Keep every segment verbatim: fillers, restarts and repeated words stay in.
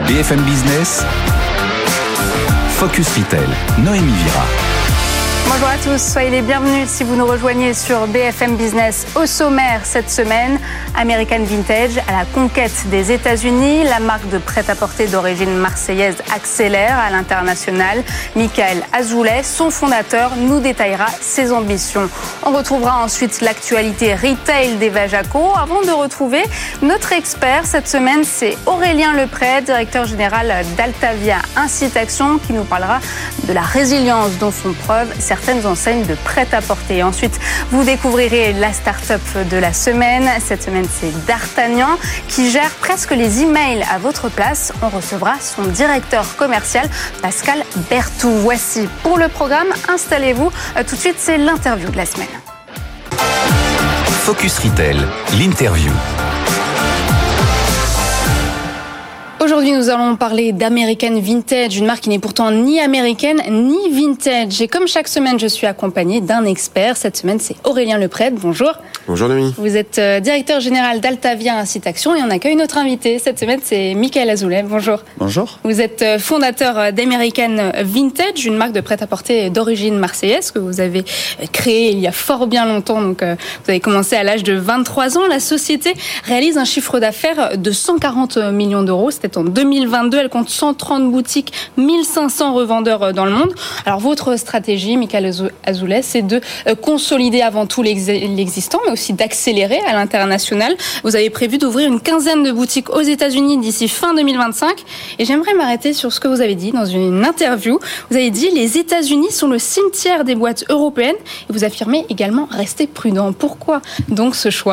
B F M Business, Focus Retail, Noémie Vira. Bonjour à tous, soyez les bienvenus si vous nous rejoignez sur B F M Business. Au sommaire cette semaine, American Vintage à la conquête des États-Unis. La marque de prêt-à-porter d'origine marseillaise accélère à l'international. Michael Azoulay, son fondateur, nous détaillera ses ambitions. On retrouvera ensuite l'actualité retail d'Eva Jaco. Avant de retrouver notre expert cette semaine, c'est Aurélien Lepret, directeur général d'Altavia Incite Action, qui nous parlera de la résilience dont font preuve certaines enseignes de prêt-à-porter. Ensuite, vous découvrirez la start-up de la semaine. Cette semaine, c'est D'Artagnan qui gère presque les emails à votre place. On recevra son directeur commercial, Pascal Berthou. Voici pour le programme. Installez-vous. Tout de suite, c'est l'interview de la semaine. Focus Retail, l'interview. Aujourd'hui, nous allons parler d'American Vintage, une marque qui n'est pourtant ni américaine ni vintage. Et comme chaque semaine, je suis accompagnée d'un expert. Cette semaine, c'est Aurélien Lepret. Bonjour. Bonjour Noémie. Vous êtes directeur général d'Altavia Incite Action et on accueille notre invité. Cette semaine, c'est Michael Azoulay. Bonjour. Bonjour. Vous êtes fondateur d'American Vintage, une marque de prêt-à-porter d'origine marseillaise que vous avez créée il y a fort bien longtemps. Donc, vous avez commencé à l'âge de vingt-trois ans. La société réalise un chiffre d'affaires de cent quarante millions d'euros. C'était en deux mille vingt-deux. Elle compte cent trente boutiques, mille cinq cents revendeurs dans le monde. Alors, votre stratégie, Michael Azoulay, c'est de consolider avant tout l'existant, mais aussi d'accélérer à l'international. Vous avez prévu d'ouvrir une quinzaine de boutiques aux États-Unis d'ici fin deux mille vingt-cinq. Et j'aimerais m'arrêter sur ce que vous avez dit dans une interview. Vous avez dit « Les États-Unis sont le cimetière des boîtes européennes » et vous affirmez également « Restez prudent ». Pourquoi donc ce choix ?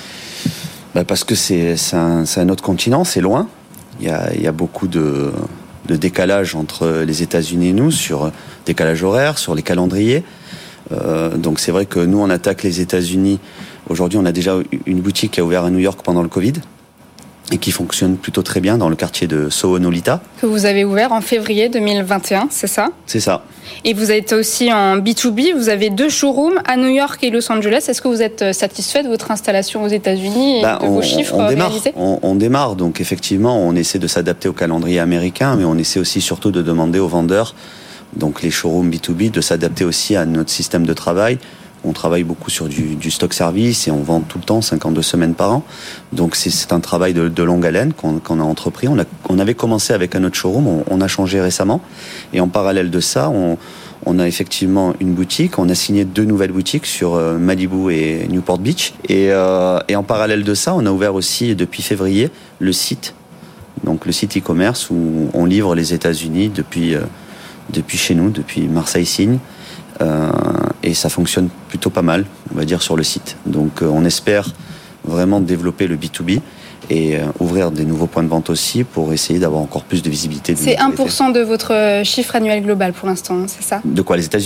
Bah parce que c'est, c'est, un, c'est un autre continent, c'est loin. Il y a, il y a beaucoup de, de décalage entre les États-Unis et nous, sur décalage horaire, sur les calendriers. Euh, donc c'est vrai que nous, on attaque les États-Unis. Aujourd'hui, on a déjà une boutique qui a ouvert à New York pendant le Covid et qui fonctionne plutôt très bien dans le quartier de Soho-Nolita. Que vous avez ouvert en février deux mille vingt et un, c'est ça ? C'est ça. Et vous êtes aussi en B deux B, vous avez deux showrooms à New York et Los Angeles. Est-ce que vous êtes satisfait de votre installation aux États-Unis et bah, de on, vos chiffres on démarre, réalisés ? on, on démarre, donc effectivement, on essaie de s'adapter au calendrier américain, mais on essaie aussi surtout de demander aux vendeurs, donc les showrooms B deux B, de s'adapter aussi à notre système de travail. On travaille beaucoup sur du, du stock service et on vend tout le temps, cinquante-deux semaines par an. Donc c'est, c'est un travail de, de longue haleine qu'on, qu'on a entrepris. On, a, on avait commencé avec un autre showroom, on, on a changé récemment. Et en parallèle de ça, on, on a effectivement une boutique. On a signé deux nouvelles boutiques sur euh, Malibu et Newport Beach. Et, euh, et en parallèle de ça, on a ouvert aussi depuis février le site, donc le site e-commerce où on livre les États-Unis depuis, euh, depuis chez nous, depuis Marseille-Signe. Euh, et ça fonctionne plutôt pas mal, on va dire, sur le site. Donc euh, on espère vraiment développer le B deux B et euh, ouvrir des nouveaux points de vente aussi pour essayer d'avoir encore plus de visibilité. C'est un pour cent de votre chiffre annuel global pour l'instant, c'est ça ? De quoi, les États-Unis ?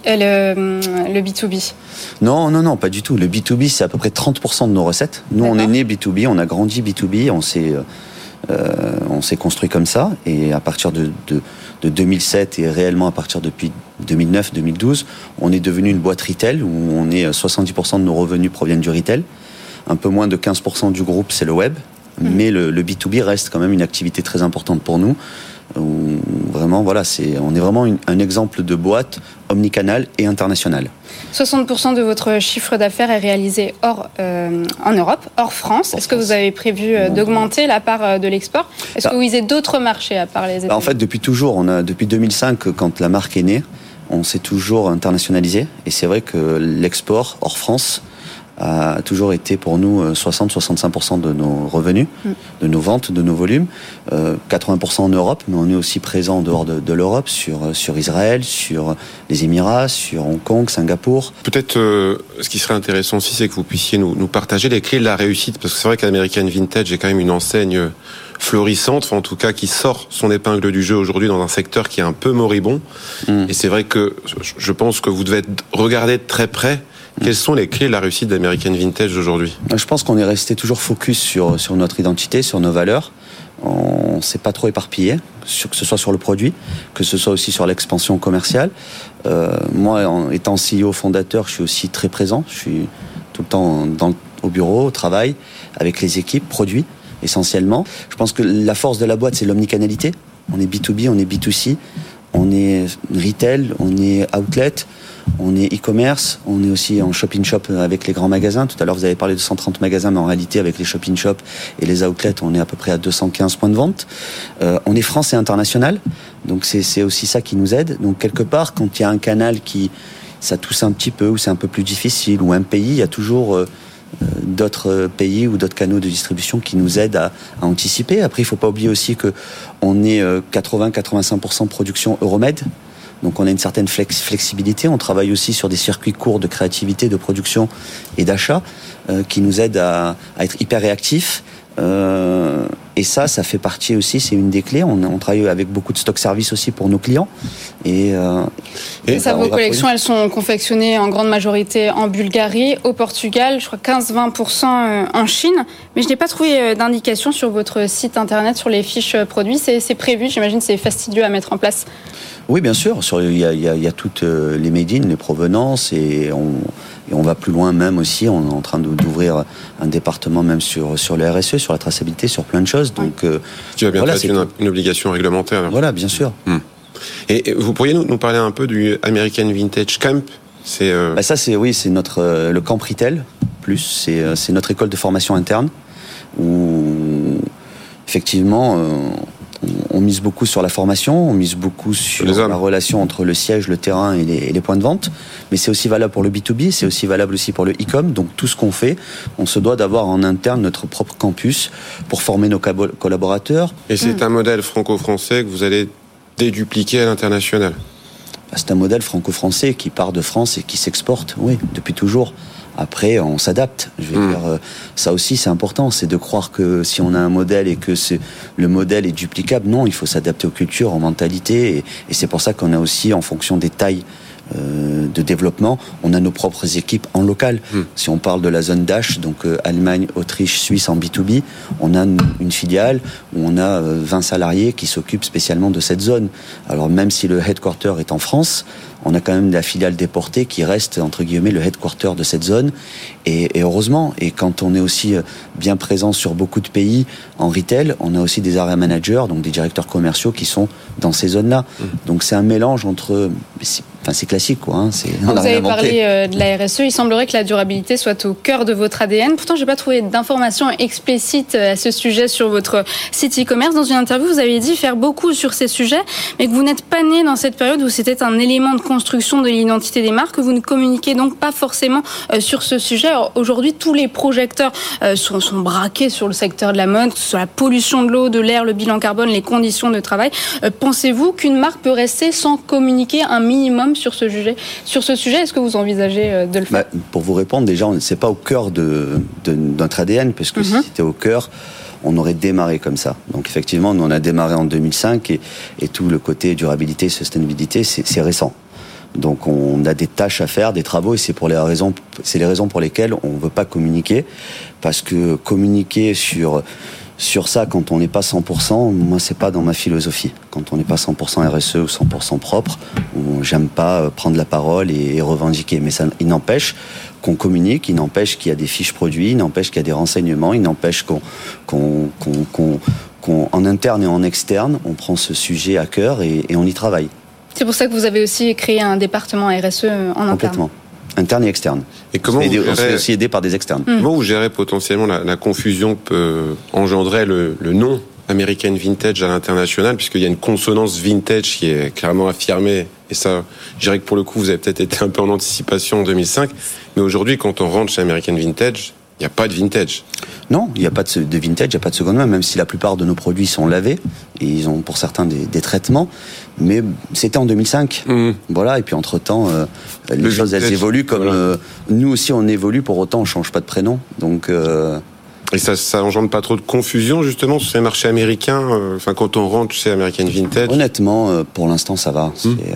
Le, le B deux B. Non, non, non, pas du tout. Le B deux B, c'est à peu près trente pour cent de nos recettes. Nous, D'accord. On est né B deux B, on a grandi B deux B, on s'est, euh, on s'est construit comme ça. Et à partir de, de, de deux mille sept et réellement à partir depuis deux mille neuf deux mille douze, on est devenu une boîte retail où on est soixante-dix pour cent de nos revenus proviennent du retail. Un peu moins de quinze pour cent du groupe, c'est le web. Mmh. Mais le, le B deux B reste quand même une activité très importante pour nous. Où vraiment, voilà, c'est, on est vraiment une, un exemple de boîte omnicanal et international. soixante pour cent de votre chiffre d'affaires est réalisé hors, euh, en Europe, hors France. Hors Est-ce France. que vous avez prévu euh, d'augmenter la part de l'export ? Est-ce bah, que vous visez d'autres marchés à part les États-Unis ? bah En fait, depuis toujours, on a, depuis deux mille cinq, quand la marque est née, on s'est toujours internationalisé. Et c'est vrai que l'export hors France a toujours été pour nous soixante à soixante-cinq pour cent de nos revenus, mmh. de nos ventes, de nos volumes. Euh, quatre-vingts pour cent en Europe, mais on est aussi présent en dehors de, de l'Europe, sur, sur Israël, sur les Émirats, sur Hong Kong, Singapour. Peut-être euh, ce qui serait intéressant aussi, c'est que vous puissiez nous, nous partager les clés de la réussite, parce que c'est vrai qu'American Vintage est quand même une enseigne florissante, enfin en tout cas qui sort son épingle du jeu aujourd'hui dans un secteur qui est un peu moribond. Mmh. Et c'est vrai que je pense que vous devez regarder de très près. Quelles sont les clés de la réussite d'American Vintage aujourd'hui ? Je pense qu'on est resté toujours focus sur, sur notre identité, sur nos valeurs. On ne s'est pas trop éparpillé, sur, que ce soit sur le produit, que ce soit aussi sur l'expansion commerciale. Euh, moi, en étant C E O fondateur, je suis aussi très présent. Je suis tout le temps dans, au bureau, au travail, avec les équipes, produits. essentiellement. Je pense que la force de la boîte, c'est l'omnicanalité. On est B deux B, on est B deux C, on est retail, on est outlet, on est e-commerce, on est aussi en shop-in-shop avec les grands magasins. Tout à l'heure, vous avez parlé de cent trente magasins, mais en réalité, avec les shop-in-shop et les outlets, on est à peu près à deux cent quinze points de vente. Euh, on est France et international, donc c'est, c'est aussi ça qui nous aide. Donc quelque part, quand il y a un canal qui ça tousse un petit peu, ou c'est un peu plus difficile, ou un pays, il y a toujours euh, d'autres pays ou d'autres canaux de distribution qui nous aident à, à anticiper. Après, il ne faut pas oublier aussi qu'on est euh, quatre-vingts à quatre-vingt-cinq pour cent production Euromed. Donc on a une certaine flex- flexibilité. On travaille aussi sur des circuits courts de créativité, de production et d'achat euh, qui nous aident à, à être hyper réactifs. Euh, et ça, ça fait partie aussi, c'est une des clés. On, on travaille avec beaucoup de stock service aussi pour nos clients. Et, euh, et ça, vos collections, elles sont confectionnées en grande majorité en Bulgarie, au Portugal, je crois quinze à vingt pour cent en Chine. Mais je n'ai pas trouvé d'indication sur votre site internet sur les fiches produits. C'est, c'est prévu, j'imagine, c'est fastidieux à mettre en place. Oui, bien sûr. Sur, il y a, il y a, il y a toutes les made in, les provenances, et on, et on va plus loin même aussi. On est en train d'ouvrir un département même sur, sur le R S E, sur la traçabilité, sur plein de choses. Donc, euh, tu as bien voilà, fait une, une obligation réglementaire. Alors. Voilà, bien sûr. Hum. Et vous pourriez nous, nous parler un peu du American Vintage Camp? C'est euh... bah ça, c'est oui, c'est notre euh, le camp retail plus. C'est euh, c'est notre école de formation interne où effectivement. Euh, On mise beaucoup sur la formation, on mise beaucoup sur la relation entre le siège, le terrain et les, et les points de vente. Mais c'est aussi valable pour le B deux B, c'est aussi valable aussi pour le e-com. Donc tout ce qu'on fait, on se doit d'avoir en interne notre propre campus pour former nos collaborateurs. Et c'est mmh. un modèle franco-français que vous allez dédupliquer à l'international? C'est un modèle franco-français qui part de France et qui s'exporte, oui, depuis toujours. Après, on s'adapte. Je veux mmh. dire, ça aussi, c'est important. C'est de croire que si on a un modèle et que c'est, le modèle est duplicable, non, il faut s'adapter aux cultures, aux mentalités. Et, et c'est pour ça qu'on a aussi, en fonction des tailles euh, de développement, on a nos propres équipes en local. Mmh. Si on parle de la zone D A C H, donc euh, Allemagne, Autriche, Suisse en B deux B, on a une filiale où on a euh, vingt salariés qui s'occupent spécialement de cette zone. Alors même si le headquarter est en France, on a quand même la filiale déportée qui reste, entre guillemets, le headquarter de cette zone. Et, et heureusement, et quand on est aussi bien présent sur beaucoup de pays en retail, on a aussi des area managers, donc des directeurs commerciaux qui sont dans ces zones-là. Mmh. Donc c'est un mélange entre... C'est, enfin, c'est classique, quoi. Hein, c'est, Vous avez parlé euh, de la R S E. Il semblerait que la durabilité soit au cœur de votre A D N. Pourtant, je n'ai pas trouvé d'informations explicites à ce sujet sur votre site e-commerce. Dans une interview, vous avez dit faire beaucoup sur ces sujets, mais que vous n'êtes pas né dans cette période où c'était un élément de construction de l'identité des marques, que vous ne communiquez donc pas forcément euh, sur ce sujet. Alors, aujourd'hui, tous les projecteurs euh, sont, sont braqués sur le secteur de la mode, sur la pollution de l'eau, de l'air, le bilan carbone, les conditions de travail. Euh, pensez-vous qu'une marque peut rester sans communiquer un minimum sur ce sujet? Sur ce sujet, est-ce que vous envisagez euh, de le faire? bah, Pour vous répondre, déjà, c'est pas au cœur de, de, de notre A D N, parce que mm-hmm. si c'était au cœur, on aurait démarré comme ça. Donc effectivement, nous on a démarré en deux mille cinq et, et tout le côté durabilité, sustainabilité, c'est, c'est récent. Donc on a des tâches à faire, des travaux, et c'est pour les raisons, c'est les raisons pour lesquelles on veut pas communiquer, parce que communiquer sur sur ça quand on n'est pas cent pour cent, moi c'est pas dans ma philosophie. Quand on n'est pas cent pour cent R S E ou cent pour cent propre, j'aime pas prendre la parole et, et revendiquer. Mais ça, il n'empêche qu'on communique, il n'empêche qu'il y a des fiches produits, il n'empêche qu'il y a des renseignements, il n'empêche qu'on qu'on qu'on, qu'on, qu'on en interne et en externe, on prend ce sujet à cœur et, et on y travaille. C'est pour ça que vous avez aussi créé un département R S E en interne. Complètement. Interne et externe. Et comment on, vous gérez... on se fait aussi aider par des externes. Mmh. Comment vous gérez potentiellement la, la confusion que peut engendrer le, le nom American Vintage à l'international, puisqu'il y a une consonance vintage qui est clairement affirmée. Et ça, je dirais que pour le coup, vous avez peut-être été un peu en anticipation en deux mille cinq. Mais aujourd'hui, quand on rentre chez American Vintage, il n'y a pas de vintage. Non, il n'y a pas de, de vintage, il n'y a pas de seconde main, même si la plupart de nos produits sont lavés, et ils ont pour certains des, des traitements, mais c'était en deux mille cinq. Mmh. Voilà, et puis entre-temps, euh, les Le choses, vintage, elles évoluent, comme voilà. euh, nous aussi on évolue, pour autant on ne change pas de prénom. Donc... Euh... Et ça, ça engendre pas trop de confusion, justement, sur ces marchés américains, euh, enfin, quand on rentre chez American Vintage? Honnêtement, euh, pour l'instant, ça va. Mmh. C'est, euh,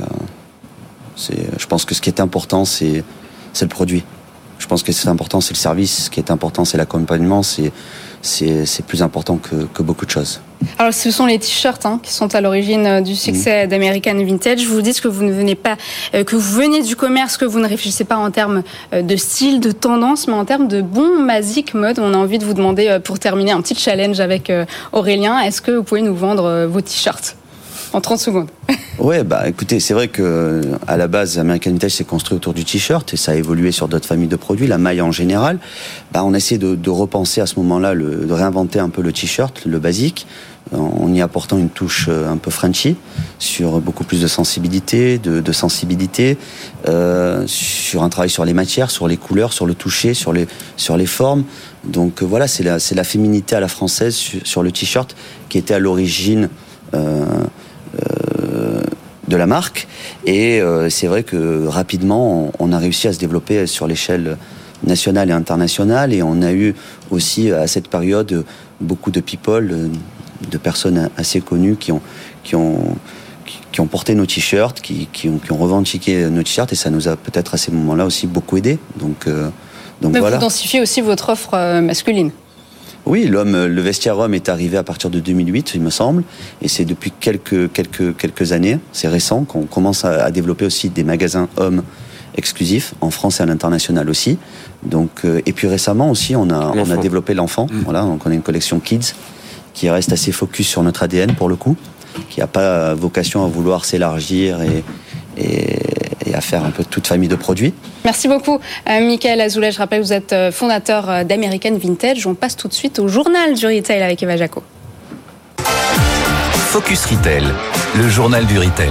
c'est, je pense que ce qui est important, c'est, c'est le produit. Je pense que c'est important, c'est le service. Ce qui est important, c'est l'accompagnement, c'est, c'est, c'est plus important que, que beaucoup de choses. Alors, ce sont les t-shirts hein, qui sont à l'origine du succès mmh. d'American Vintage. Vous dites que vous ne venez pas, euh, que vous venez du commerce, que vous ne réfléchissez pas en termes de style, de tendance, mais en termes de bon basic mode. On a envie de vous demander, euh, pour terminer, un petit challenge avec euh, Aurélien. Est-ce que vous pouvez nous vendre euh, vos t-shirts en trente secondes? Ouais, bah écoutez, c'est vrai que à la base, American Vintage s'est construit autour du t-shirt et ça a évolué sur d'autres familles de produits, la maille en général. Bah, on a essayé de, de repenser à ce moment-là, le, de réinventer un peu le t-shirt, le basique, en y apportant une touche un peu Frenchy, sur beaucoup plus de sensibilité, de, de sensibilité, euh, sur un travail sur les matières, sur les couleurs, sur le toucher, sur les, sur les formes. Donc euh, voilà, c'est la, c'est la féminité à la française sur, sur le t-shirt qui était à l'origine euh, euh, de la marque. Et euh, c'est vrai que rapidement, on, on a réussi à se développer sur l'échelle nationale et internationale. Et on a eu aussi à cette période beaucoup de people, de personnes assez connues qui ont, qui ont, qui ont porté nos t-shirts, qui, qui, ont, qui ont revendiqué nos t-shirts. Et ça nous a peut-être à ces moments-là aussi beaucoup aidé. Donc, euh, donc Mais voilà. Vous densifiez aussi votre offre masculine. Oui, l'homme, le vestiaire homme est arrivé à partir de deux mille huit, il me semble, et c'est depuis quelques quelques quelques années, c'est récent, qu'on commence à, à développer aussi des magasins hommes exclusifs en France et à l'international aussi. Donc, euh, et puis récemment aussi, on a l'enfant. on a développé l'enfant. Mmh. Voilà, donc on a une collection kids qui reste assez focus sur notre A D N pour le coup, qui n'a pas vocation à vouloir s'élargir et et et à faire un peu toute famille de produits. Merci beaucoup, euh, Michael Azoulay. Je rappelle que vous êtes fondateur d'American Vintage. On passe tout de suite au journal du retail avec Eva Jaco. Focus Retail, le journal du retail.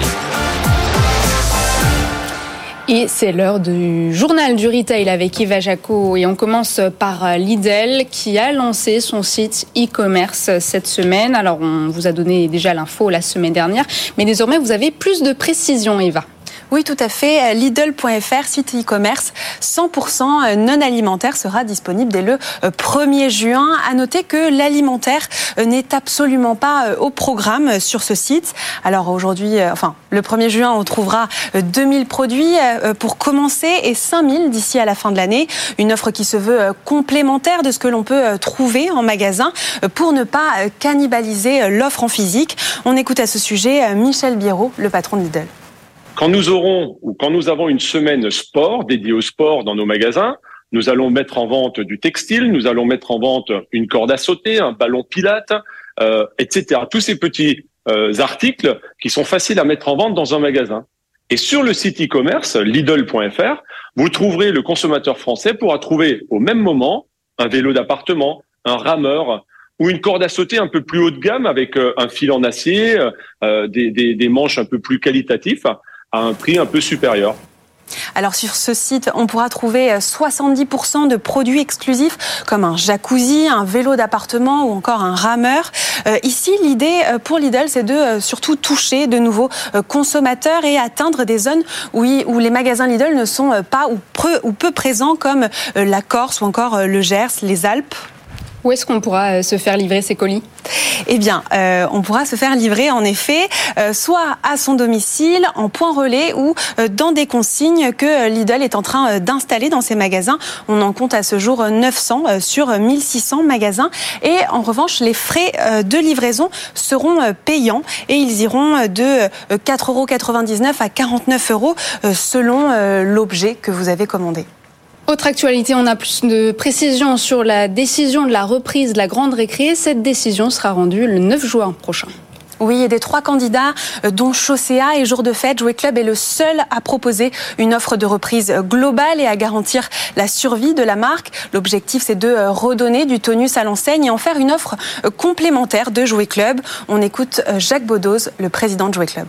Et c'est l'heure du journal du retail avec Eva Jaco. Et on commence par Lidl qui a lancé son site e-commerce cette semaine. Alors, on vous a donné déjà l'info la semaine dernière, mais désormais, vous avez plus de précisions, Eva. Oui, tout à fait. Lidl point F R, site e-commerce cent pour cent non alimentaire, sera disponible dès le premier juin. À noter que l'alimentaire n'est absolument pas au programme sur ce site. Alors aujourd'hui, enfin, le premier juin, on trouvera deux mille produits pour commencer et cinq mille d'ici à la fin de l'année. Une offre qui se veut complémentaire de ce que l'on peut trouver en magasin pour ne pas cannibaliser l'offre en physique. On écoute à ce sujet Michel Biérot, le patron de Lidl. Quand nous aurons ou quand nous avons une semaine sport dédiée au sport dans nos magasins, nous allons mettre en vente du textile, nous allons mettre en vente une corde à sauter, un ballon pilate, euh, et cetera. Tous ces petits euh, articles qui sont faciles à mettre en vente dans un magasin. Et sur le site e-commerce Lidl point F R, vous trouverez le consommateur français pourra trouver au même moment un vélo d'appartement, un rameur ou une corde à sauter un peu plus haut de gamme avec euh, un fil en acier, euh, des, des, des manches un peu plus qualitatifs, à un prix un peu supérieur. Alors sur ce site, on pourra trouver soixante-dix pour cent de produits exclusifs comme un jacuzzi, un vélo d'appartement ou encore un rameur. Euh, ici, l'idée pour Lidl, c'est de euh, surtout toucher de nouveaux euh, consommateurs et atteindre des zones où, y, où les magasins Lidl ne sont pas ou peu, ou peu présents comme euh, la Corse ou encore euh, le Gers, les Alpes. Où est-ce qu'on pourra se faire livrer ces colis ? Eh bien, euh, on pourra se faire livrer, en effet, euh, soit à son domicile, en point relais ou euh, dans des consignes que Lidl est en train euh, d'installer dans ses magasins. On en compte à ce jour neuf cents euh, sur mille six cents magasins. Et en revanche, les frais euh, de livraison seront euh, payants et ils iront de euh, quatre euros quatre-vingt-dix-neuf à quarante-neuf euros euh, selon euh, l'objet que vous avez commandé. Autre actualité, on a plus de précisions sur la décision de la reprise de la grande récré. Cette décision sera rendue le neuf juin prochain. Oui, et des trois candidats, dont Chaussea et Jour de Fête, Jouet Club est le seul à proposer une offre de reprise globale et à garantir la survie de la marque. L'objectif, c'est de redonner du tonus à l'enseigne et en faire une offre complémentaire de Jouet Club. On écoute Jacques Baudoz, le président de Jouet Club.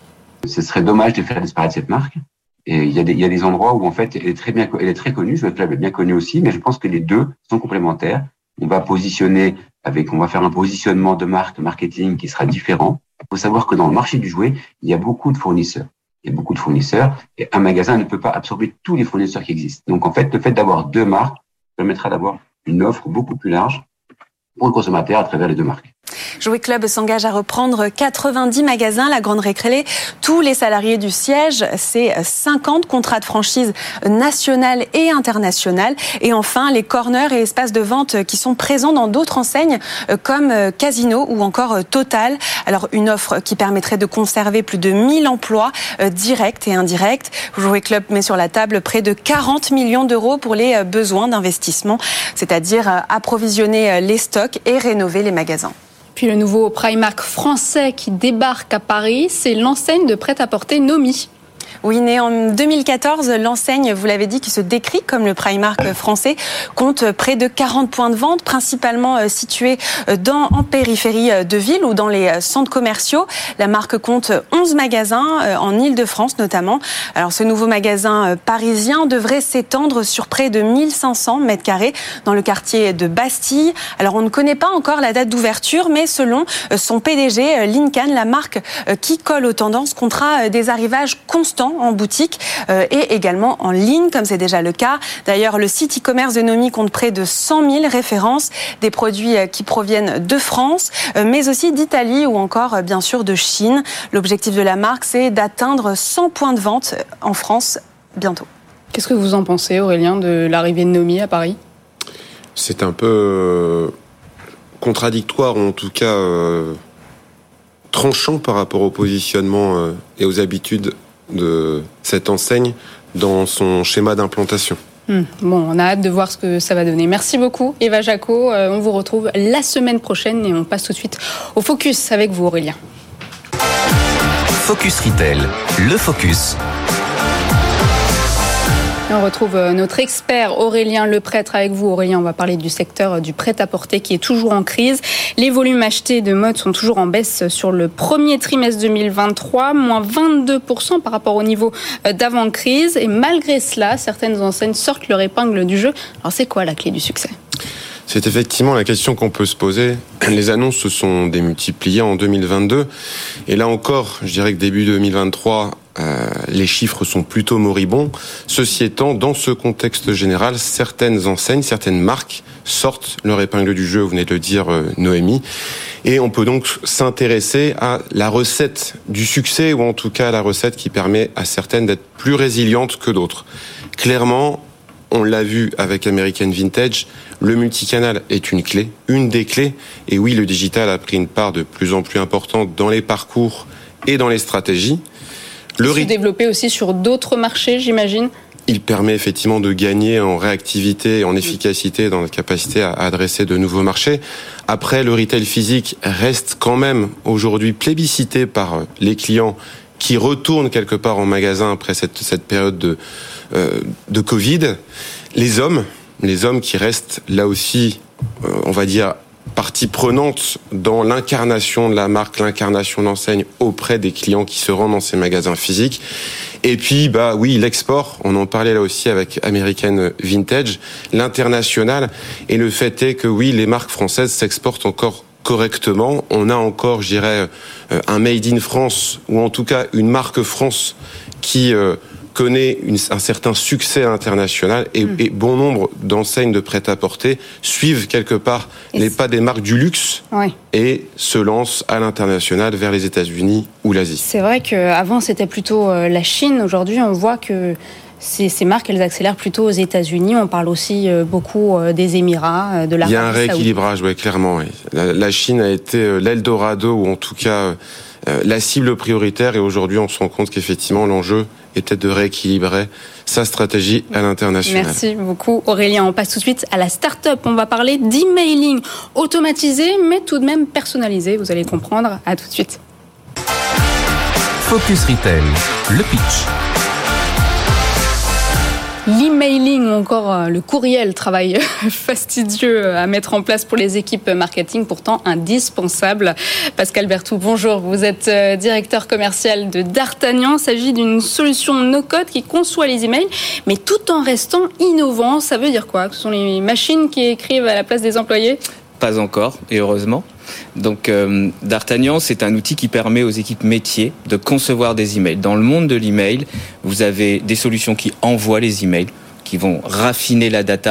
Ce serait dommage de faire disparaître cette marque. Et il y a des, il y a des endroits où, en fait, elle est très bien, elle est très connue. Jouet Club est bien connue aussi, mais je pense que les deux sont complémentaires. On va positionner avec, on va faire un positionnement de marque, marketing qui sera différent. Il faut savoir que dans le marché du jouet, il y a beaucoup de fournisseurs. Il y a beaucoup de fournisseurs et un magasin ne peut pas absorber tous les fournisseurs qui existent. Donc, en fait, le fait d'avoir deux marques permettra d'avoir une offre beaucoup plus large pour le consommateur à travers les deux marques. Jouet Club s'engage à reprendre quatre-vingt-dix magasins. La Grande Récré, tous les salariés du siège, c'est cinquante contrats de franchise nationale et internationale. Et enfin, les corners et espaces de vente qui sont présents dans d'autres enseignes comme Casino ou encore Total. Alors, une offre qui permettrait de conserver plus de mille emplois directs et indirects. Jouet Club met sur la table près de quarante millions d'euros pour les besoins d'investissement, c'est-à-dire approvisionner les stocks et rénover les magasins. Puis le nouveau Primark français qui débarque à Paris, c'est l'enseigne de prêt-à-porter Nomi. Oui, né en deux mille quatorze, l'enseigne, vous l'avez dit, qui se décrit comme le Primark français, compte près de quarante points de vente, principalement situés dans, en périphérie de ville ou dans les centres commerciaux. La marque compte onze magasins en Île-de-France notamment. Alors ce nouveau magasin parisien devrait s'étendre sur près de mille cinq cents mètres carrés dans le quartier de Bastille. Alors on ne connaît pas encore la date d'ouverture, mais selon son P D G, Lincoln, la marque qui colle aux tendances, comptera des arrivages constants en boutique euh, et également en ligne, comme c'est déjà le cas. D'ailleurs, le site e-commerce de Nomi compte près de cent mille références, des produits euh, qui proviennent de France, euh, mais aussi d'Italie ou encore, euh, bien sûr, de Chine. L'objectif de la marque, c'est d'atteindre cent points de vente en France bientôt. Qu'est-ce que vous en pensez, Aurélien, de l'arrivée de Nomi à Paris ? C'est un peu euh, contradictoire, ou en tout cas euh, tranchant par rapport au positionnement euh, et aux habitudes de cette enseigne dans son schéma d'implantation. Hum, bon, on a hâte de voir ce que ça va donner. Merci beaucoup, Eva Jaco. Euh, on vous retrouve la semaine prochaine et on passe tout de suite au Focus avec vous, Aurélien. Focus Retail, le Focus. On retrouve notre expert Aurélien Leprêtre avec vous. Aurélien, on va parler du secteur du prêt-à-porter qui est toujours en crise. Les volumes achetés de mode sont toujours en baisse sur le premier trimestre deux mille vingt-trois, moins vingt-deux pour cent par rapport au niveau d'avant-crise. Et malgré cela, certaines enseignes sortent leur épingle du jeu. Alors c'est quoi la clé du succès ? C'est effectivement la question qu'on peut se poser. Les annonces se sont démultipliées en deux mille vingt-deux. Et là encore, je dirais que début deux mille vingt-trois, euh, les chiffres sont plutôt moribonds. Ceci étant, dans ce contexte général, certaines enseignes, certaines marques sortent leur épingle du jeu, vous venez de le dire, euh, Noémie. Et on peut donc s'intéresser à la recette du succès, ou en tout cas à la recette qui permet à certaines d'être plus résilientes que d'autres. Clairement, on l'a vu avec American Vintage, le multicanal est une clé, une des clés. Et oui, le digital a pris une part de plus en plus importante dans les parcours et dans les stratégies. Le se ri- développer aussi sur d'autres marchés, j'imagine. Il permet effectivement de gagner en réactivité, en efficacité, dans notre capacité à adresser de nouveaux marchés. Après, le retail physique reste quand même aujourd'hui plébiscité par les clients qui retournent quelque part en magasin après cette, cette période de, euh, de Covid. Les hommes, les hommes qui restent là aussi, euh, on va dire, partie prenante dans l'incarnation de la marque, l'incarnation d'enseigne auprès des clients qui se rendent dans ces magasins physiques. Et puis, bah oui, l'export, on en parlait là aussi avec American Vintage, l'international, et le fait est que oui, les marques françaises s'exportent encore correctement. On a encore, je dirais, un Made in France, ou en tout cas une marque France qui euh, connaît une, un certain succès international, et, mmh. et bon nombre d'enseignes de prêt-à-porter suivent quelque part et les pas des marques du luxe oui. et se lancent à l'international vers les États-Unis ou l'Asie. C'est vrai qu'avant c'était plutôt la Chine. Aujourd'hui, on voit que Ces, ces marques, elles accélèrent plutôt aux États-Unis. On parle aussi beaucoup des Émirats, de l'Arabie Saoudite. Il y a un rééquilibrage, oui, clairement. Oui. La, la Chine a été l'Eldorado, ou en tout cas euh, la cible prioritaire. Et aujourd'hui, on se rend compte qu'effectivement, l'enjeu est peut-être de rééquilibrer sa stratégie à l'international. Merci beaucoup, Aurélien. On passe tout de suite à la start-up. On va parler d'emailing automatisé, mais tout de même personnalisé. Vous allez comprendre. À tout de suite. Focus Retail, le pitch. L'emailing ou encore le courriel, travail fastidieux à mettre en place pour les équipes marketing, pourtant indispensable. Pascal Berthoud, bonjour. Vous êtes directeur commercial de D'Artagnan. Il s'agit d'une solution no-code qui conçoit les emails, mais tout en restant innovant. Ça veut dire quoi ? Ce sont les machines qui écrivent à la place des employés ? Pas encore, et heureusement. Donc, euh, D'Artagnan, c'est un outil qui permet aux équipes métiers de concevoir des emails. Dans le monde de l'email, vous avez des solutions qui envoient les emails, qui vont raffiner la data,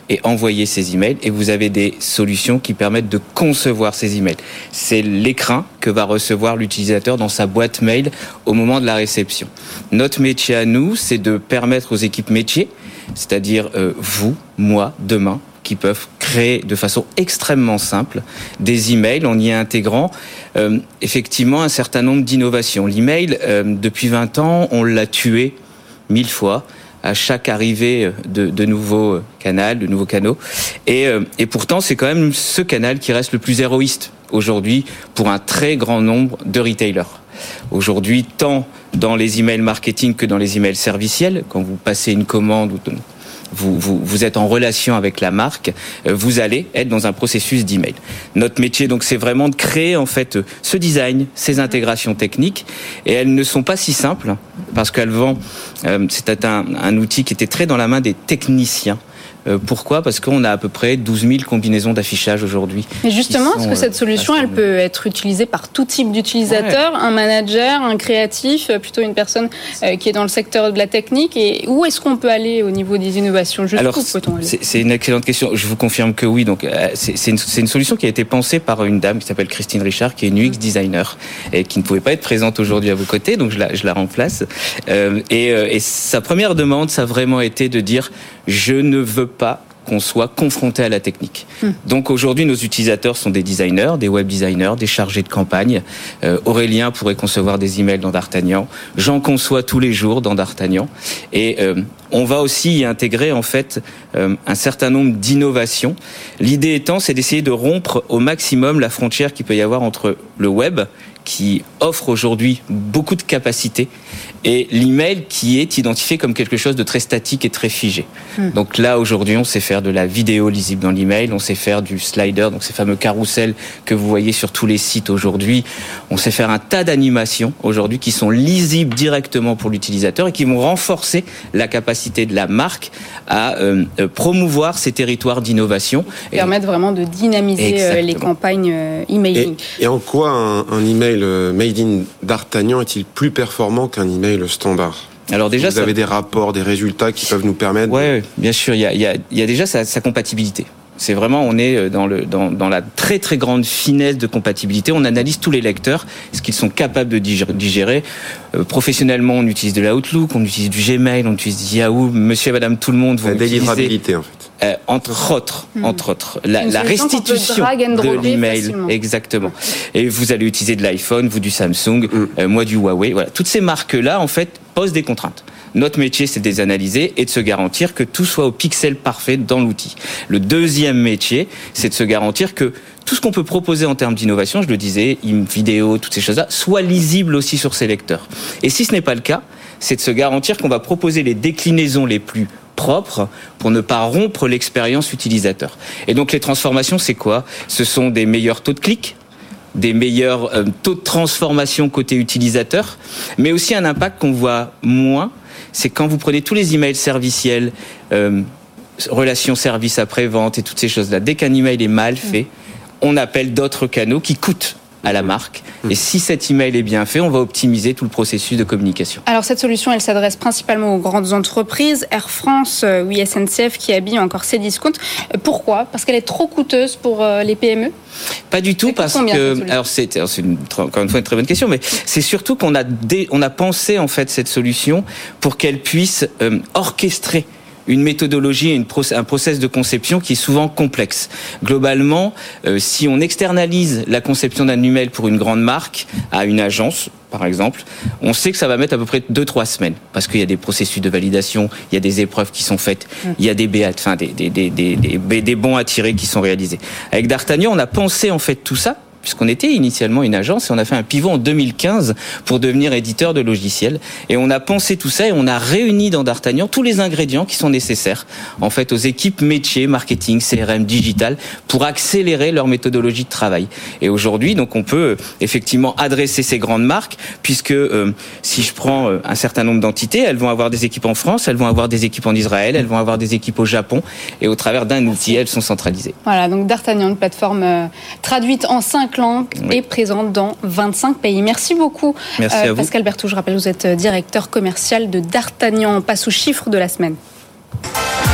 et envoyer ces emails. Et vous avez des solutions qui permettent de concevoir ces emails. C'est l'écran que va recevoir l'utilisateur dans sa boîte mail au moment de la réception. Notre métier à nous, c'est de permettre aux équipes métiers, c'est-à-dire euh, vous, moi, demain, qui peuvent créer de façon extrêmement simple des emails en y intégrant euh, effectivement un certain nombre d'innovations. L'email, euh, depuis vingt ans, on l'a tué mille fois à chaque arrivée de, de nouveaux canaux, de nouveaux canaux. Et, euh, et pourtant, c'est quand même ce canal qui reste le plus héroïste aujourd'hui pour un très grand nombre de retailers. Aujourd'hui, tant dans les emails marketing que dans les emails serviciels, quand vous passez une commande ou Vous, vous, vous êtes en relation avec la marque, vous allez être dans un processus d'email. Notre métier, donc, c'est vraiment de créer, en fait, ce design, ces intégrations techniques, et elles ne sont pas si simples, parce qu'elles vont, euh, c'était un, un outil qui était très dans la main des techniciens. Euh, pourquoi ? Parce qu'on a à peu près douze mille combinaisons d'affichage aujourd'hui. Mais justement, est-ce que cette solution, elle peut être utilisée par tout type d'utilisateur, ouais. Un manager, un créatif, plutôt une personne euh, qui est dans le secteur de la technique, et où est-ce qu'on peut aller au niveau des innovations ? Jusqu'où Alors, peut-on aller ? c'est, c'est une excellente question. Je vous confirme que oui. Donc, euh, c'est, c'est, une, c'est une solution qui a été pensée par une dame qui s'appelle Christine Richard, qui est une U X designer et qui ne pouvait pas être présente aujourd'hui à vos côtés, donc je la, je la remplace. Euh, et, euh, et sa première demande, ça a vraiment été de dire « je ne veux pas qu'on soit confronté à la technique. Hum. » Donc aujourd'hui, nos utilisateurs sont des designers, des web designers, des chargés de campagne. Euh, Aurélien pourrait concevoir des emails dans D'Artagnan. J'en conçois tous les jours dans D'Artagnan. Et euh, on va aussi y intégrer en fait euh, un certain nombre d'innovations. L'idée étant, c'est d'essayer de rompre au maximum la frontière qu'il peut y avoir entre le web, qui offre aujourd'hui beaucoup de capacités, et l'email qui est identifié comme quelque chose de très statique et très figé. Mmh. Donc là, aujourd'hui, on sait faire de la vidéo lisible dans l'email, on sait faire du slider, donc ces fameux carousels que vous voyez sur tous les sites aujourd'hui. On sait faire un tas d'animations aujourd'hui qui sont lisibles directement pour l'utilisateur et qui vont renforcer la capacité de la marque à euh, promouvoir ces territoires d'innovation. Permettre vraiment de dynamiser Exactement. les campagnes euh, emailing. Et, et en quoi un, un email made in D'Artagnan est-il plus performant qu'un email standard ? Alors déjà, vous ça... avez des rapports, des résultats qui peuvent nous permettre. Ouais, de... bien sûr. Il y a, il y a, il y a déjà sa, sa compatibilité. C'est vraiment, on est dans le dans, dans la très très grande finesse de compatibilité. On analyse tous les lecteurs, ce qu'ils sont capables de digérer. Euh, professionnellement, on utilise de l'Outlook, on utilise du Gmail, on utilise Yahoo. Monsieur et Madame tout le monde vont la utiliser. La délivrabilité en fait. Euh, entre autres, mmh. entre autres, la, Une la restitution de l'email, facilement. Exactement. Et vous allez utiliser de l'iPhone, vous du Samsung, mmh. euh, moi du Huawei. Voilà, toutes ces marques-là, en fait, posent des contraintes. Notre métier, c'est de les analyser et de se garantir que tout soit au pixel parfait dans l'outil. Le deuxième métier, c'est de se garantir que tout ce qu'on peut proposer en termes d'innovation, je le disais, vidéo, toutes ces choses-là, soit lisible aussi sur ces lecteurs. Et si ce n'est pas le cas, c'est de se garantir qu'on va proposer les déclinaisons les plus propres pour ne pas rompre l'expérience utilisateur. Et donc les transformations, c'est quoi ? Ce sont des meilleurs taux de clics, des meilleurs euh, taux de transformation côté utilisateur, mais aussi un impact qu'on voit moins, c'est quand vous prenez tous les emails serviciels, euh, relations service après-vente et toutes ces choses-là, dès qu'un email est mal fait, on appelle d'autres canaux qui coûtent à la marque. Et si cet email est bien fait, on va optimiser tout le processus de communication. Alors cette solution, elle s'adresse principalement aux grandes entreprises, Air France, oui, S N C F, qui habille encore Cdiscount. Pourquoi ? Parce qu'elle est trop coûteuse pour les P M E ? Pas du tout, parce que alors c'est, alors c'est une, encore une fois une très bonne question, mais c'est surtout qu'on a dé, on a pensé en fait cette solution pour qu'elle puisse euh, orchestrer une méthodologie et une proc- un process de conception qui est souvent complexe. Globalement, euh, si on externalise la conception d'un email pour une grande marque à une agence, par exemple, on sait que ça va mettre à peu près deux trois semaines parce qu'il y a des processus de validation, il y a des épreuves qui sont faites, il y a des B A, enfin des des des des des, des bons à tirer qui sont réalisés. Avec D'Artagnan, on a pensé en fait tout ça, puisqu'on était initialement une agence et on a fait un pivot en deux mille quinze pour devenir éditeur de logiciels. Et on a pensé tout ça et on a réuni dans D'Artagnan tous les ingrédients qui sont nécessaires, en fait, aux équipes métiers, marketing, C R M, digital, pour accélérer leur méthodologie de travail. Et aujourd'hui, donc, on peut effectivement adresser ces grandes marques, puisque euh, si je prends un certain nombre d'entités, elles vont avoir des équipes en France, elles vont avoir des équipes en Israël, elles vont avoir des équipes au Japon, et au travers d'un outil, elles sont centralisées. Voilà, donc D'Artagnan, une plateforme euh, traduite en cinq langue oui. est présente dans vingt-cinq pays. Merci beaucoup, Merci euh, Pascal Berthoud. Je rappelle, vous êtes directeur commercial de D'Artagnan. On passe aux chiffres de la semaine.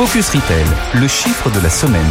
Focus Retail, le chiffre de la semaine.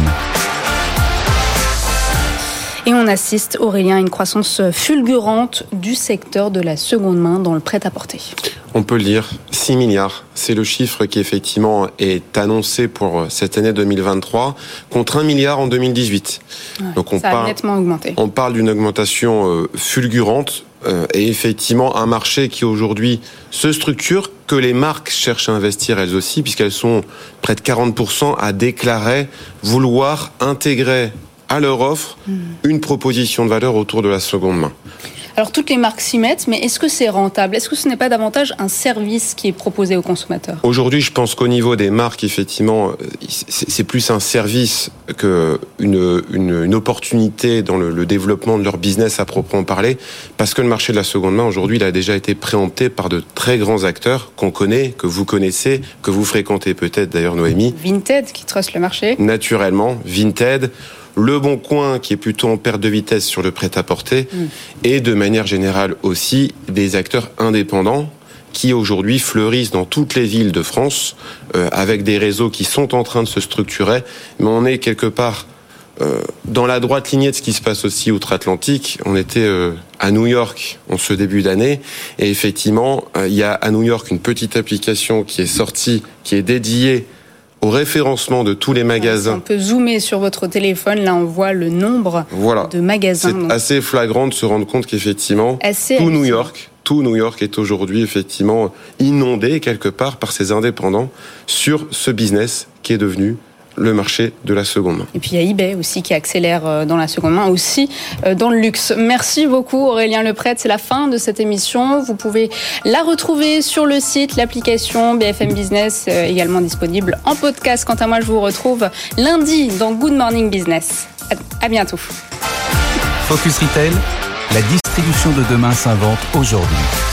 Et on assiste, Aurélien, à une croissance fulgurante du secteur de la seconde main dans le prêt-à-porter. On peut le dire, six milliards. C'est le chiffre qui effectivement est annoncé pour cette année deux mille vingt-trois, contre un milliard en deux mille dix-huit. Ouais, Donc on ça parle, a nettement augmenté. On parle d'une augmentation euh, fulgurante euh, et effectivement un marché qui aujourd'hui se structure, que les marques cherchent à investir elles aussi, puisqu'elles sont près de quarante pour cent à déclarer vouloir intégrer à leur offre une proposition de valeur autour de la seconde main. Alors toutes les marques s'y mettent, mais est-ce que c'est rentable ? Est-ce que ce n'est pas davantage un service qui est proposé aux consommateurs ? Aujourd'hui, je pense qu'au niveau des marques, effectivement, c'est plus un service qu'une une, une opportunité dans le, le développement de leur business à proprement parler, parce que le marché de la seconde main, aujourd'hui, il a déjà été préempté par de très grands acteurs qu'on connaît, que vous connaissez, que vous fréquentez peut-être d'ailleurs, Noémie. Vinted qui truste le marché. Naturellement, Vinted. Le Bon Coin qui est plutôt en perte de vitesse sur le prêt-à-porter mmh. et de manière générale aussi des acteurs indépendants qui aujourd'hui fleurissent dans toutes les villes de France euh, avec des réseaux qui sont en train de se structurer, mais on est quelque part euh, dans la droite lignée de ce qui se passe aussi outre-Atlantique. On était euh, à New York en ce début d'année et effectivement euh, il y a à New York une petite application qui est sortie, qui est dédiée au référencement de tous les magasins. On peut zoomer sur votre téléphone, là on voit le nombre voilà. de magasins. C'est donc assez flagrant de se rendre compte qu'effectivement, assez tout assez. New York, tout New York est aujourd'hui effectivement inondé quelque part par ces indépendants sur ce business qui est devenu le marché de la seconde main. Et puis il y a eBay aussi qui accélère dans la seconde main, aussi dans le luxe. Merci beaucoup Aurélien Leprêtre, c'est la fin de cette émission. Vous pouvez la retrouver sur le site, l'application B F M Business, également disponible en podcast. Quant à moi, je vous retrouve lundi dans Good Morning Business. À bientôt. Focus Retail, la distribution de demain s'invente aujourd'hui.